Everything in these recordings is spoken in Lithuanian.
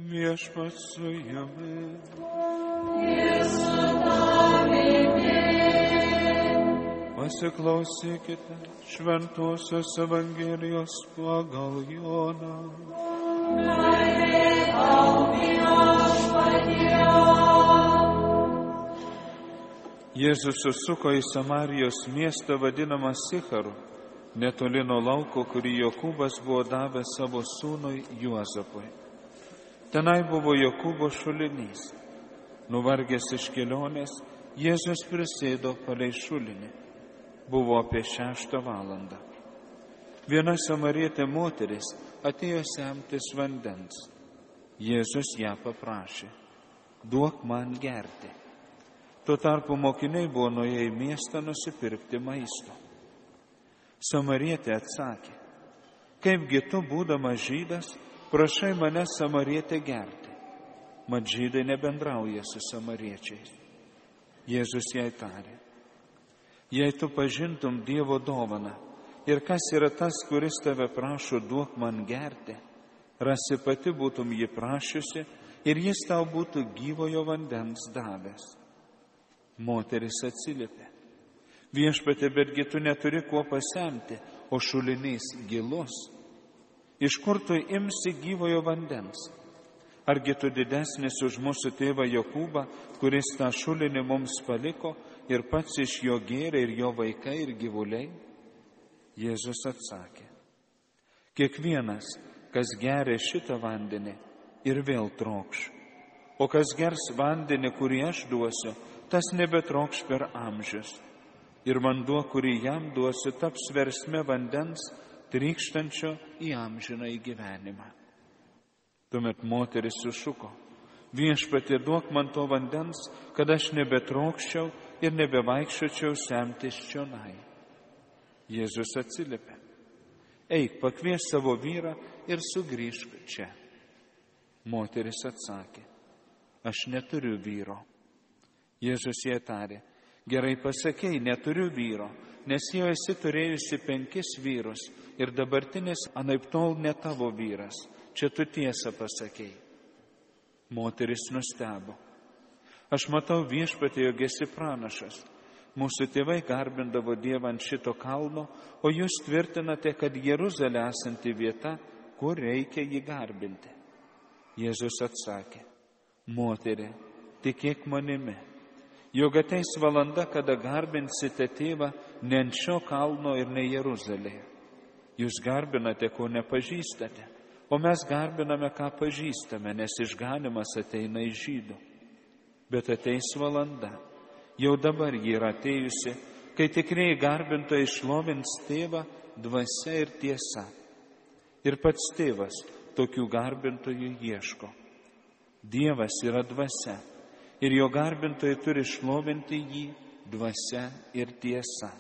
Viešpats su jumis. Pasiklausykite Šventosios Evangelijos pagal Joną. Jėzus susuko į Samarijos miestą vadinamą Sicharu, netoli nuo lauko, kurį Jokūbas buvo davęs savo sūnui Juozapui. Tenai buvo Jokūbo šulinys. Nuvargęs iš kelionės, Jėzus prisėdo palei šulinį. Buvo apie 6 valandą. Viena samarietė moteris atėjo semtis vandens. Jėzus ją paprašė: duok man gerti. Tuo tarpu mokiniai buvo nuėję į miestą nusipirkti maisto. Samarietė atsakė: kaipgi tu, būdamas žydas, prašai mane samarietę gerti? Mat žydai nebendrauja su samariečiais. Jėzus jai tarė: jei tu pažintum Dievo dovaną ir kas yra tas, kuris tave prašo duok man gerti, rasi pati būtum jį prašiusi ir jis tau būtų gyvojo vandens davęs. Moteris atsiliepė: viešpatie, betgi tu neturi kuo pasemti, o šulinys gilus. Iš kur tu imsi gyvojo vandens? Argi tu didesnis už mūsų tėvą Jokūbą, kuris tą šulinį mums paliko ir pats iš jo gėrė, ir jo vaikai, ir gyvuliai? Jėzus atsakė: kiekvienas, kas geria šitą vandenį, ir vėl trokš, o kas gers vandenį, kurį aš duosiu, tas nebetrokš per amžius. Ir vanduo, kurį jam duosiu, taps versme vandens, trykštančio į amžinąjį gyvenimą. Tuomet moteris sušuko: viešpatie, duok man to vandens, kad aš nebetrokščiau ir nebevaikščiočiau semtis čionai. Jėzus atsiliepė: eik, pakvies savo vyrą ir sugrįžk čia. Moteris atsakė: aš neturiu vyro. Jėzus jai tarė: gerai pasakei, neturiu vyro, nes jau esi turėjusi 5 vyrus ir dabartinis anaiptol ne tavo vyras. Čia tu tiesą pasakei. Moteris nustebo: aš matau, viešpatie, jog esi pranašas. Mūsų tėvai garbindavo Dievą ant šito kalno, o jūs tvirtinate, kad Jeruzalė esanti vieta, kur reikia jį garbinti. Jėzus atsakė: moterie, tikėk manimi, jog ateis valanda, kada garbinsite tėvą ne ant šio kalno ir ne Jeruzalėje. Jūs garbinate, ko nepažįstate, o mes garbiname, ką pažįstame, nes išganymas ateina iš žydų. Bet ateis valanda, jau dabar ji yra atėjusi, kai tikrieji garbintojai šlovins tėvą dvasia ir tiesa. Ir pats tėvas tokių garbintojų ieško. Dievas yra dvasia, ir jo garbintojai turi šlovinti jį dvasia ir tiesa.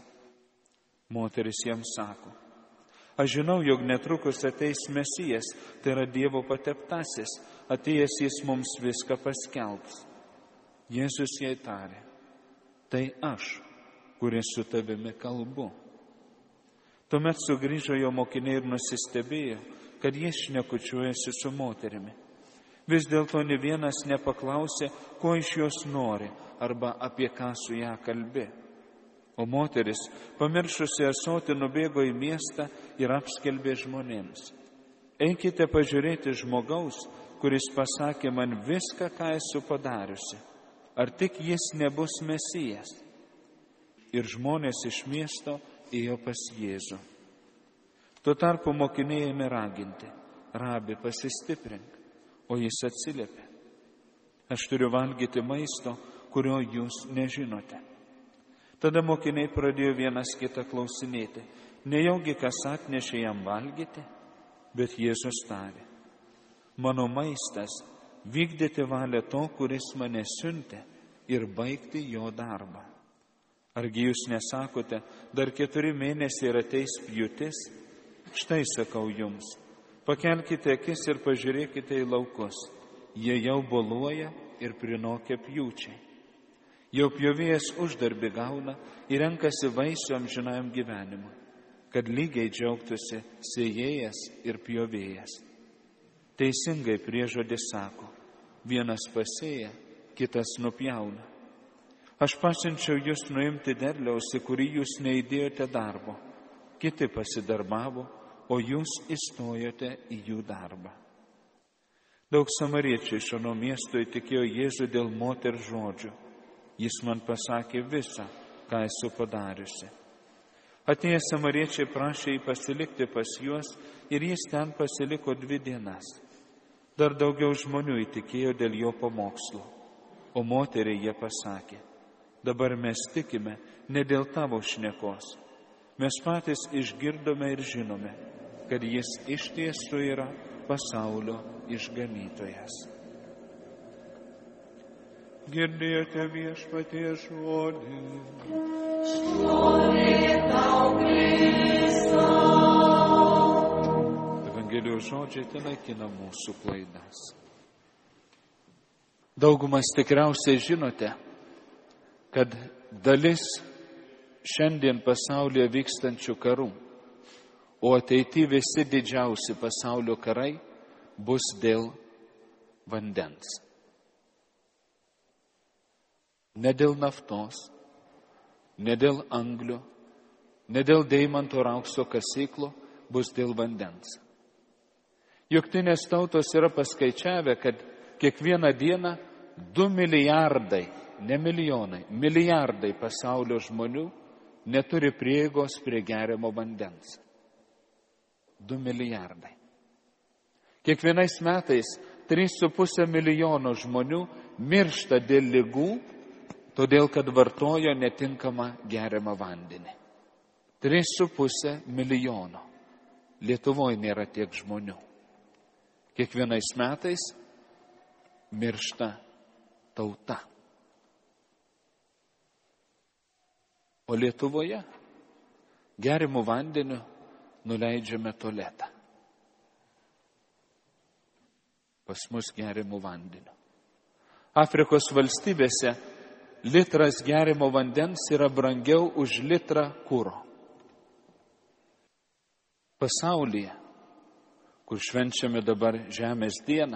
Moteris jam sako: aš žinau, jog netrukus ateis Mesijas, tai yra Dievo pateptasis, atėjęs jis mums viską paskelbs. Jėzus jai tarė: tai aš, kuris su tavimi kalbu. Tuomet sugrįžo jo mokiniai ir nusistebėjo, kad jis šnekučiuojasi su moterimi. Vis dėlto nė vienas nepaklausė, ko iš jos nori arba apie ką su ją kalbi. O moteris, pamiršusi ąsotį, nubėgo į miestą ir apskelbė žmonėms: eikite pažiūrėti žmogaus, kuris pasakė man viską, ką esu padariusi. Ar tik jis nebus Mesijas? Ir žmonės iš miesto ėjo pas Jėzų. Tuo tarpu mokiniai ėmė raginti: rabi, pasistiprink. O jis atsiliepė: aš turiu valgyti maisto, kurio jūs nežinote. Tada mokiniai pradėjo vienas kitą klausinėti: nejaugi kas atnešė jam valgyti? Bet Jėzus tarė: mano maistas vykdyti valią to, kuris mane siuntė, ir baigti jo darbą. Argi jūs nesakote, dar 4 mėnesiai ir ateis pjūtis? Štai sakau jums, pakelkite akis ir pažiūrėkite į laukus. Jie jau boluoja ir prinokę pjūčiai. Jau pjovėjas uždarbį gauna ir renkasi vaisių amžinajam gyvenimui, kad lygiai džiaugtųsi sėjėjas ir pjovėjas. teisingai priežodis sako, vienas pasėja, kitas nupjauna. Aš pasiunčiau jūs nuimti derliaus, į kurį jūs neįdėjote darbo. Kiti pasidarbavo, o jūs įstojote į jų darbą. Daug samariečių iš ano miesto įtikėjo Jėzų dėl moters žodžių. Jis man pasakė visą, ką esu padariusi. Atėję samariečiai prašė jį pasilikti pas juos ir jis ten pasiliko 2 dienas. Dar daugiau žmonių įtikėjo dėl jo pamokslo. O moteriai jie pasakė, dabar mes tikime ne dėl tavo šnekos. Mes patys išgirdome ir žinome, kad jis iš tiesų yra pasaulio išganytojas. Girdėjote Viešpaties žodį. Šlovė tau, Kristau. Evangelijos žodžiai tenaikina mūsų klaidas. Daugumas tikriausiai žinote, kad dalis šiandien pasaulyje vykstančių karų, o ateityje visi didžiausi pasaulio karai bus dėl vandens. Ne dėl naftos, ne dėl anglio, ne dėl deimanto ir aukso kasyklų, bus dėl vandens. Jungtinės tautos yra paskaičiavę, kad kiekvieną dieną 2 milijardai, ne milijonai, milijardai pasaulio žmonių neturi prieigos prie geriamo vandens. 2 milijardai. Kiekvienais metais 3,5 milijono žmonių miršta dėl ligų, todėl kad vartojo netinkamą geriamą vandenį. 3,5 milijono. Lietuvoje nėra tiek žmonių. Kiekvienais metais miršta tauta. O Lietuvoje geriamų vandeniu nuleidžiame tualetą. Pas mus geriamų vandeniu. Afrikos valstybėse litras geriamo vandens yra brangiau už litrą kuro. Pasaulyje, kur švenčiame dabar Žemės dieną,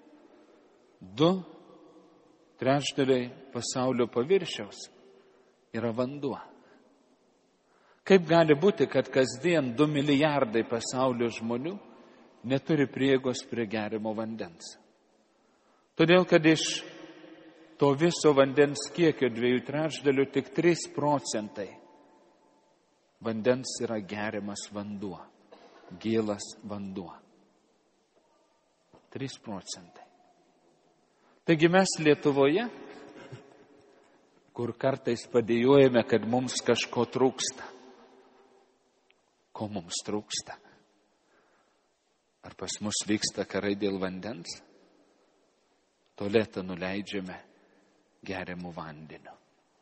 2/3 pasaulio paviršiaus yra vanduo. Kaip gali būti, kad kasdien 2 milijardai pasaulio žmonių neturi prieigos prie geriamo vandens? Todėl, kad iš to viso vandens kiekio 2/3 tik 3% vandens yra geriamas vanduo, gėlas vanduo. 3%. Taigi mes Lietuvoje, kur kartais padėjojame, kad mums kažko trūksta. Ko mums trūksta? Ar pas mus vyksta karai dėl vandens? Tualetą nuleidžiame geriamų vandeniu.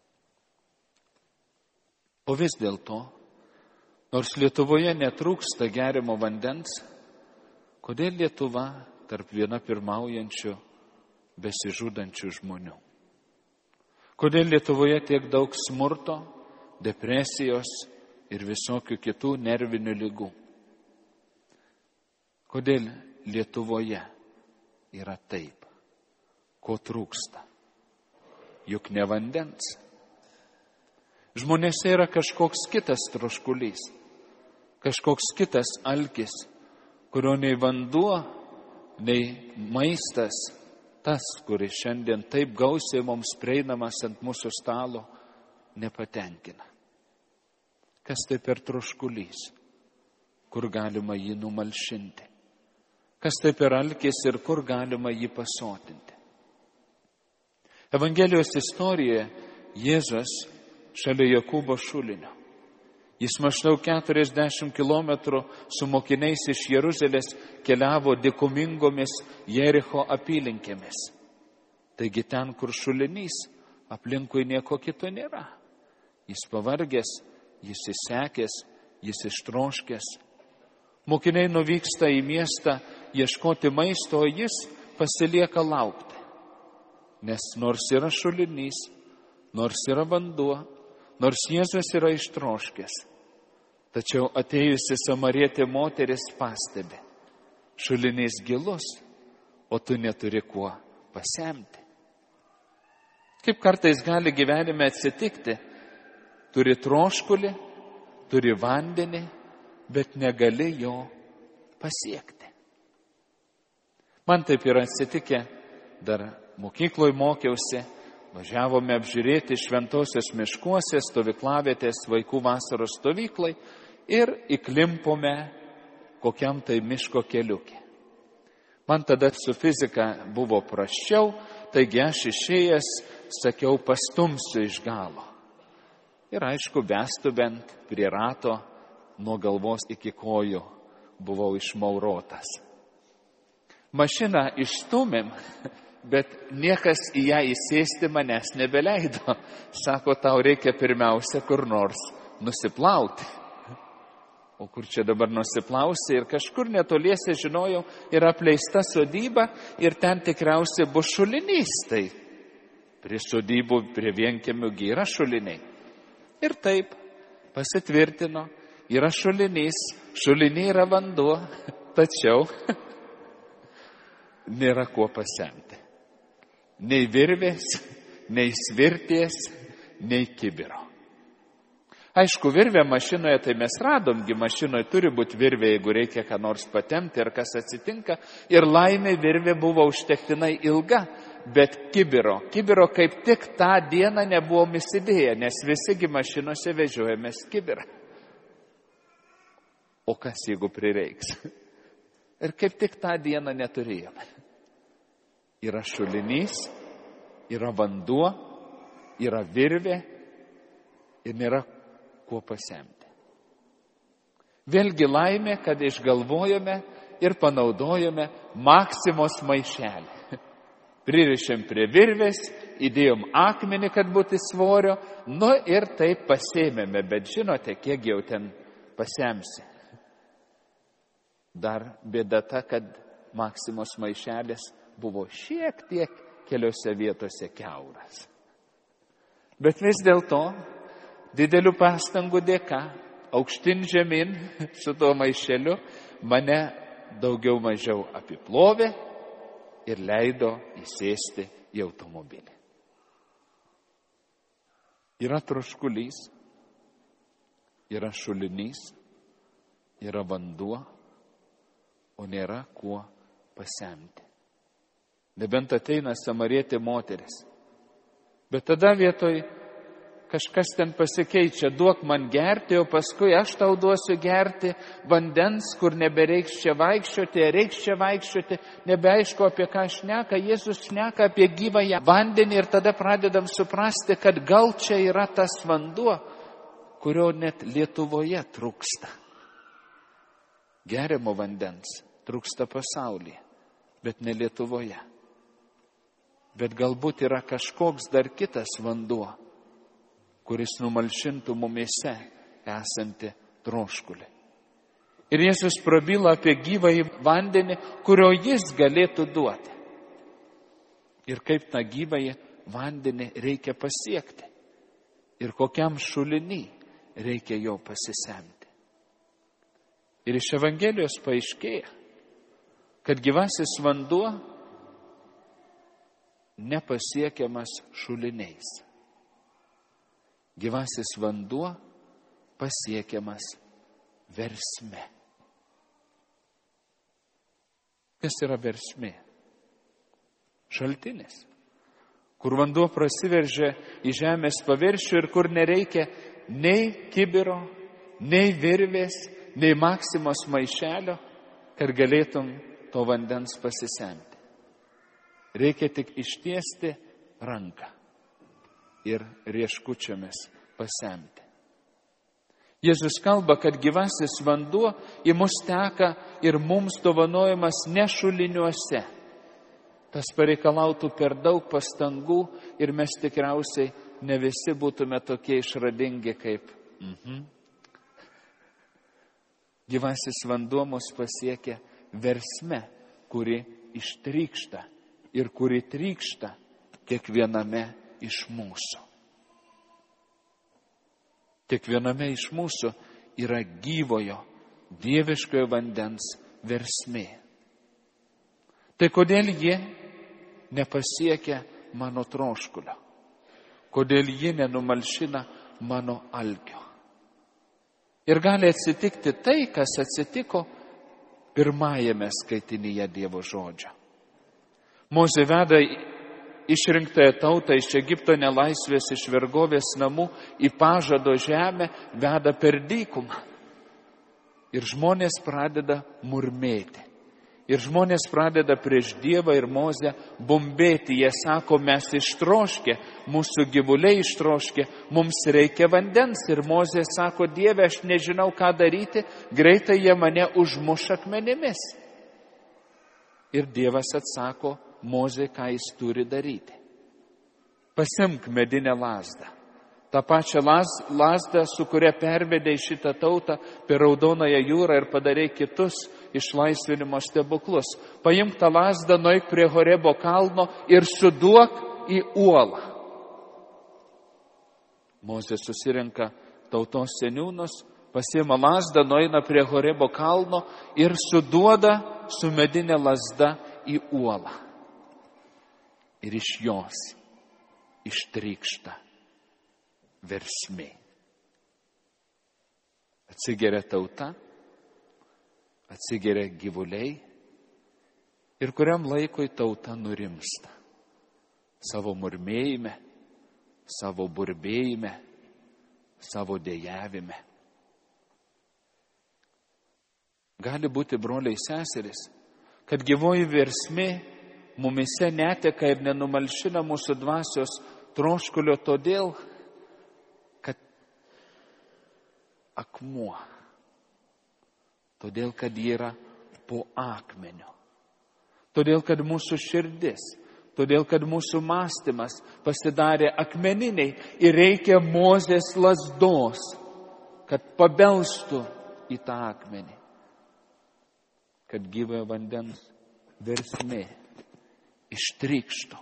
O vis dėlto, nors Lietuvoje netrūksta geriamo vandens, kodėl Lietuva tarp viena pirmaujančių besižudančių žmonių? Kodėl Lietuvoje tiek daug smurto, depresijos ir visokių kitų nervinių ligų? Kodėl Lietuvoje yra taip? Ko trūksta? Juk ne vandens. Žmonėse yra kažkoks kitas troškulys, kažkoks kitas alkis, kurio nei vanduo, nei maistas, tas, kuris šiandien taip gausiai mums prieinamas ant mūsų stalo, nepatenkina. Kas tai per troškulys, kur galima jį numalšinti? Kas tai per alkis ir kur galima jį pasotinti? Evangelijos istorijoje Jėzus šalia Jokūbo šulinio. Jis maždaug 40 kilometrų su mokiniais iš Jeruzalės keliavo dykumingomis Jericho apylinkėmis. Taigi ten, kur šulinys, aplinkui nieko kito nėra. Jis pavargęs, jis įsekęs, jis ištroškęs. Mokiniai nuvyksta į miestą ieškoti maisto, o jis pasilieka laukti. Nes nors yra šulinys, nors yra vanduo, nors Jėzus yra ištroškęs, tačiau atėjusi samarietė moteris pastebi, šulinys gilus, o tu neturi kuo pasemti. Kaip kartais gali gyvenime atsitikti, turi troškulį, turi vandenį, bet negali jo pasiekti. Man taip yra atsitikę, dar mokykloje mokiausi, važiavome apžiūrėti Šventosios miškuose stovyklavietės vaikų vasaros stovyklai ir įklimpome kokiam tai miško keliukė. Man tada su fizika buvo prasčiau, taigi aš išėjęs sakiau, pastumsiu iš galo. Ir aišku, bestubent prie rato nuo galvos iki kojų buvau išmaurotas. Mašiną išstumėm, bet niekas į ją įsėsti manęs nebeleido. Sako, tau reikia pirmiausia kur nors nusiplauti. O kur čia dabar nusiplausi? Ir kažkur netoliese, žinojau, yra apleista sodyba ir ten tikriausiai bus šulinys. Tai prie sodybų, prie vienkiemių yra šuliniai. Ir taip pasitvirtino, yra šulinys, šuliniai yra vanduo, tačiau nėra kuo pasemti. Nei virvės, nei svirties, nei kibiro. Aišku, virvė mašinoje, tai mes radomgi, mašinoje turi būti virvė, jeigu reikia ką nors patemti ir kas atsitinka. Ir laimė virvė buvo užtektinai ilga, bet kibiro kaip tik tą dieną nebuvom įsidėję, nes visigi mašinose vežiojamės kibirą. O kas jeigu prireiks? Ir kaip tik tą dieną neturėjome. Yra šulinys, yra vanduo, yra virvė ir nėra kuo pasemti. Vėlgi laimė, kad išgalvojome ir panaudojome Maksimos maišelį. Pririšėm prie virvės, įdėjom akmenį, kad būtų svorio, ir taip pasėmėme, bet žinote, kiek jau ten pasemsi. Dar bėda ta, kad Maksimos maišelis buvo šiek tiek keliose vietose kiauras. Bet vis dėlto, didelių pastangų dėka, aukštin žemyn su tuo maišeliu, mane daugiau mažiau apiplovė ir leido įsėsti į automobilį. Yra troškulys, yra šulinys, yra vanduo, o nėra kuo pasemti. Nebent ateina samarietė moteris. Bet tada vietoj kažkas ten pasikeičia, duok man gerti, o paskui aš tau duosiu gerti vandens, kur nebereiks čia vaikščioti, reiks čia vaikščioti, nebeaišku apie ką šneka. Jėzus šneka apie gyvąją vandenį ir tada pradedam suprasti, kad gal čia yra tas vanduo, kurio net Lietuvoje trūksta. Geriamo vandens trūksta pasaulyje, bet ne Lietuvoje. Bet galbūt yra kažkoks dar kitas vanduo, kuris numalšintų mumyse esantį troškulį. Ir Jėzus prabyla apie gyvąjį vandenį, kurio jis galėtų duoti. Ir kaip tą gyvąjį vandenį reikia pasiekti. Ir kokiam šulinį reikia jo pasisemti. Ir iš Evangelijos paaiškėja, kad gyvasis vanduo nepasiekiamas šuliniais. Gyvasis vanduo pasiekiamas versme. Kas yra versmė? Šaltinis, kur vanduo prasiveržia į žemės paviršių ir kur nereikia nei kibiro, nei virvės, nei Maksimos maišelio, kad galėtum to vandens pasisemti. Reikia tik ištiesti ranką ir rieškučiomis pasemti. Jėzus kalba, kad gyvasis vanduo į mus teka ir mums dovanojamas ne šuliniuose. Tas pareikalautų per daug pastangų ir mes tikriausiai ne visi būtume tokie išradingi kaip. Gyvasis vanduo mus pasiekia versme, kuri ištrykšta ir kuri trykšta kiekviename iš mūsų. Kiekviename iš mūsų yra gyvojo, dieviškojo vandens versmė. Tai kodėl ji nepasiekia mano troškulio? Kodėl ji nenumalšina mano alkio? Ir gali atsitikti tai, kas atsitiko pirmajame skaitinyje Dievo žodžio. Mozė veda išrinktąją tautą iš Egipto nelaisvės, iš vergovės namų į pažado žemę, veda per dykumą. Ir žmonės pradeda murmėti. Ir žmonės pradeda prieš Dievą ir Mozę bumbėti. Jie sako, mes ištroškę, mūsų gyvuliai ištroškę, mums reikia vandens. Ir Mozė sako, Dieve, aš nežinau, ką daryti, greitai jie mane užmuš akmenimis. Ir Dievas atsako Mozė, ką jis turi daryti. Pasimk medinę lazdą. Ta pačia lazda, su kuria pervedė šitą tautą per Raudonąją jūrą ir padarė kitus išlaisvinimo stebuklus. Paimk tą lazdą, nueik prie Horebo kalno ir suduok į uolą. Mozė susirenka tautos seniūnus, pasiima lazdą, nueina prie Horebo kalno ir suduoda su medinė lazda į uolą. Ir iš jos ištrykšta versmė. Atsigeria tauta, atsigeria gyvuliai ir kuriam laikui tauta nurimsta. Savo murmėjime, savo burbėjime, savo dejavime. Gali būti, broliai seserys, kad gyvoji versmė mumise neteka ir nenumalšina mūsų dvasios troškulio todėl, kad akmuo, todėl, kad ji yra po akmeniu, todėl, kad mūsų širdis, todėl, kad mūsų mąstymas pasidarė akmeniniai ir reikia Mozės lazdos, kad pabelstų į tą akmenį, kad gyvojo vandens versmė ištrykštų.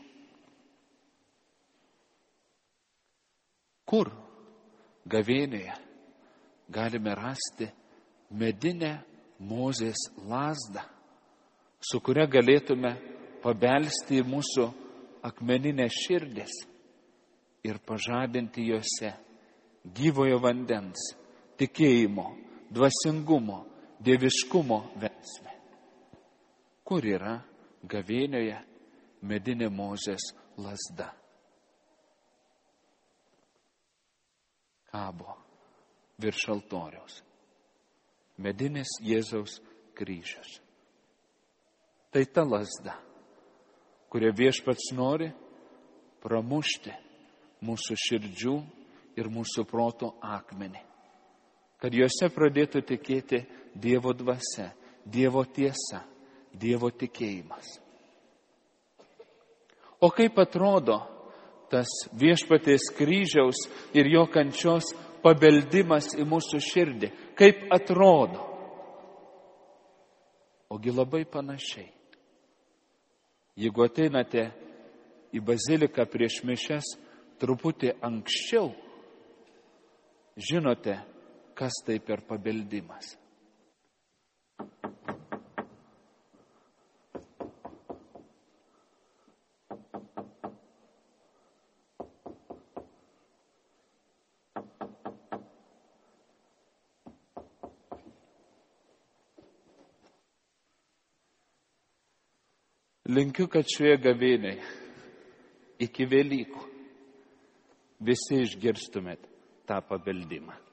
Kur gavėnėje galime rasti medinę Mozės lazdą, su kuria galėtume pabelsti į mūsų akmeninę širdis ir pažadinti juose gyvojo vandens, tikėjimo, dvasingumo, dieviškumo versmę? Kur yra gavėnioje medinė Mozės lazda? Kabo virš altoriaus medinis Jėzaus kryžius. Tai ta lazda, kuria Viešpats nori pramušti mūsų širdžių ir mūsų proto akmenį, kad juose pradėtų tikėti Dievo dvasia, Dievo tiesa, Dievo tikėjimas. O kaip atrodo tas Viešpaties kryžiaus ir jo kančios pabeldimas į mūsų širdį? Kaip atrodo? Ogi labai panašiai. Jeigu ateinate į baziliką prieš mišias truputį anksčiau, žinote, kas tai per pabeldimas. Linkiu, kad šioje gavėnėje iki Velykų visi išgirstumėt tą pabeldimą.